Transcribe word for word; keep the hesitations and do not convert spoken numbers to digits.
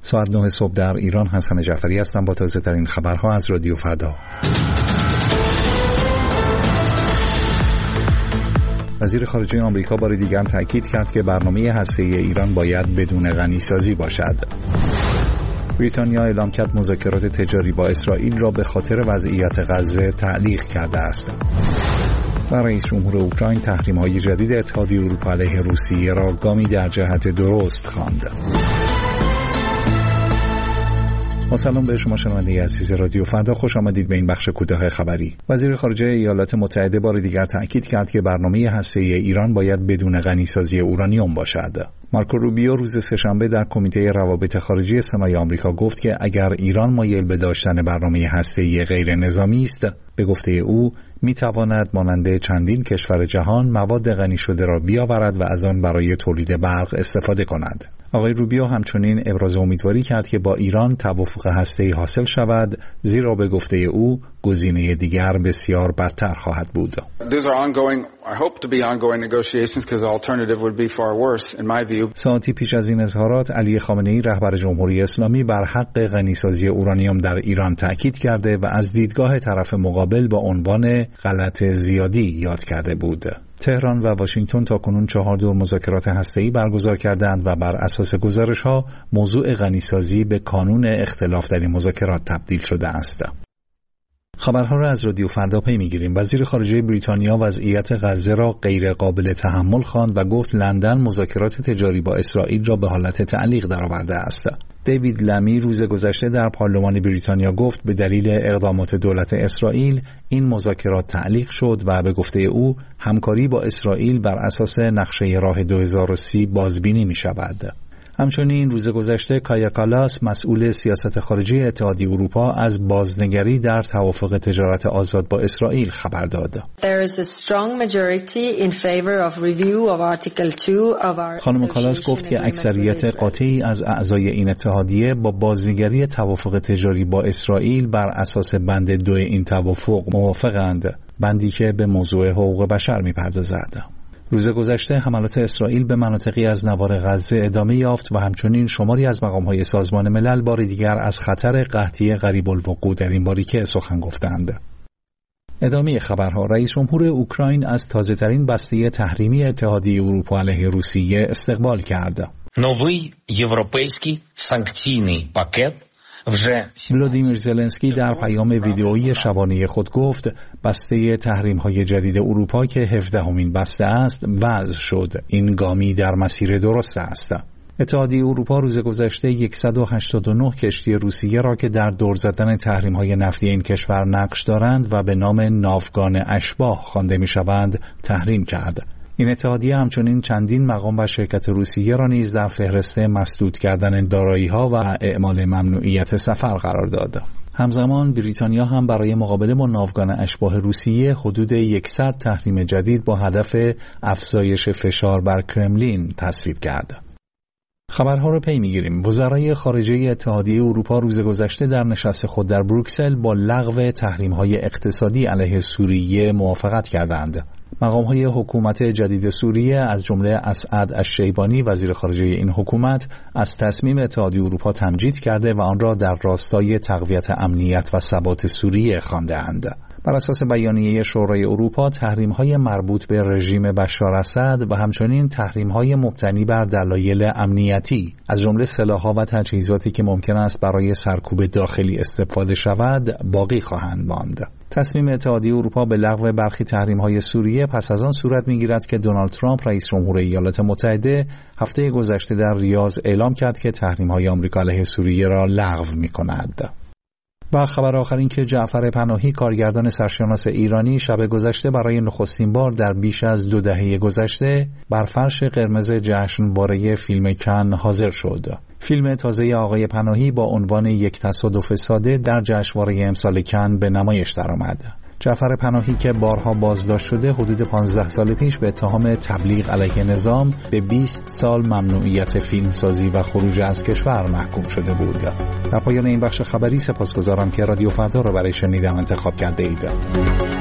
ساعت نه صبح در ایران. حسن جعفری هستم با تازه ترین خبرها از رادیو فردا. وزیر خارجه آمریکا بار دیگر تاکید کرد که برنامه هسته‌ای ایران باید بدون غنیسازی باشد. بریتانیا اعلام کرد مذاکرات تجاری با اسرائیل را به خاطر وضعیت غزه تعلیق کرده است. و رئیس جمهور اوکراین تحریم‌های جدید اتحادیه اروپا علیه روسیه را گامی در جهت درست خواند. با سلام به شما شنونده عزیز رادیو فردا، خوش آمدید به این بخش کوتاه خبری. وزیر خارجه ایالات متحده بار دیگر تاکید کرد که برنامه هسته‌ای ایران باید بدون غنیسازی اورانیوم باشد. مارکو روبیو روز سه‌شنبه در کمیته روابط خارجی سنای آمریکا گفت که اگر ایران مایل به داشتن برنامه هسته‌ای غیر نظامی است، به گفته او میتواند مانند چندین کشور جهان مواد غنی شده را بیاورد و از آن برای تولید برق استفاده کند. آقای روبیو همچنین ابراز امیدواری کرد که با ایران توافق هسته‌ای حاصل شود، زیرا به گفته او گزینه دیگر بسیار بدتر خواهد بود. ساعتی پیش از این اظهارات، علی خامنه‌ای رهبر جمهوری اسلامی بر حق غنیسازی اورانیوم در ایران تاکید کرده و از دیدگاه طرف مقابل با عنوان غلط زیادی یاد کرده بود. تهران و واشنگتن تاکنون چهار دور مذاکرات هسته‌ای برگزار کردند و بر اساس گزارش‌ها موضوع غنیسازی به کانون اختلاف در این مذاکرات تبدیل شده است. خبرها را از رادیو فردا پی می‌گیریم. وزیر خارجه بریتانیا وضعیت غزه را غیر قابل تحمل خواند و گفت لندن مذاکرات تجاری با اسرائیل را به حالت تعلیق درآورده است. دیوید لمی روز گذشته در پارلمان بریتانیا گفت به دلیل اقدامات دولت اسرائیل این مذاکرات تعلیق شد و به گفته او همکاری با اسرائیل بر اساس نقشه راه دو هزار و سی بازبینی می شود. همچنین روز گذشته کایا کالاس مسئول سیاست خارجی اتحادیه اروپا از بازنگری در توافق تجارت آزاد با اسرائیل خبر داد. خانم کالاس گفت که اکثریت قاطعی از اعضای این اتحادیه با بازنگری توافق تجاری با اسرائیل بر اساس بند دو این توافق موافقند، بندی که به موضوع حقوق بشر می‌پردازد. روز گذشته حملات اسرائیل به مناطقی از نوار غزه ادامه یافت و همچنین شماری از مقام‌های سازمان ملل بار دیگر از خطر قحطی قریب الوقوع در این باریکه سخن گفتند. ادامه خبرها. رئیس جمهور اوکراین از تازه‌ترین بسته تحریمی اتحادیه اروپا علیه روسیه استقبال کرد. نوی یوروپیسکی سانکційний پاکت ولودیمیر زلنسکی در پیام ویدئویی شبانه خود گفت بسته تحریم‌های جدید اروپا که هفدهمین بسته است وضع شد. این گامی در مسیر درست است. اتحادیه اروپا روز گذشته صد و هشتاد و نه کشتی روسیه را که در دور زدن تحریم‌های نفتی این کشور نقش دارند و به نام ناوگان اشباح خوانده می‌شوند تحریم کرد. این اتحادیه همچنین چندین مقام و شرکت روسیه را نیز در فهرست مسدود کردن دارایی‌ها و اعمال ممنوعیت سفر قرار داد. همزمان بریتانیا هم برای مقابله با ناوگان اشباح روسیه حدود صد تحریم جدید با هدف افزایش فشار بر کرملین تصویب کرد. خبرها را پی می‌گیریم. وزرای خارجه اتحادیه اروپا روز گذشته در نشست خود در بروکسل با لغو تحریم‌های اقتصادی علیه سوریه موافقت کردند. مقام‌های حکومت جدید سوریه از جمله اسعد الشیبانی وزیر خارجه این حکومت از تصمیم اتحادیه اروپا تمجید کرده و آن را در راستای تقویت امنیت و ثبات سوریه خوانده‌اند. بر اساس بیانیه شورای اروپا تحریم‌های مربوط به رژیم بشار اسد و همچنین تحریم‌های مبتنی بر دلایل امنیتی از جمله سلاح‌ها و تجهیزاتی که ممکن است برای سرکوب داخلی استفاده شود باقی خواهند ماند. تصمیم اتحادیه اروپا به لغو برخی تحریم‌های سوریه پس از آن صورت می‌گیرد که دونالد ترامپ رئیس جمهور ایالات متحده هفته گذشته در ریاض اعلام کرد که تحریم‌های آمریکا علیه سوریه را لغو می‌کند. و خبر آخر این که جعفر پناهی کارگردان سرشناس ایرانی شب گذشته برای نخستین بار در بیش از دو دهه گذشته بر فرش قرمز جشنواره فیلم کن حاضر شد. فیلم تازه آقای پناهی با عنوان یک تصادف ساده در جشنواره امسال کن به نمایش درآمد. جعفر پناهی که بارها بازداشت شده حدود پانزده سال پیش به اتهام تبلیغ علیه نظام به بیست سال ممنوعیت فیلمسازی و خروج از کشور محکوم شده بود. در پایان این بخش خبری سپاسگزارم که رادیو فردا را برای شنیدن انتخاب کرده اید.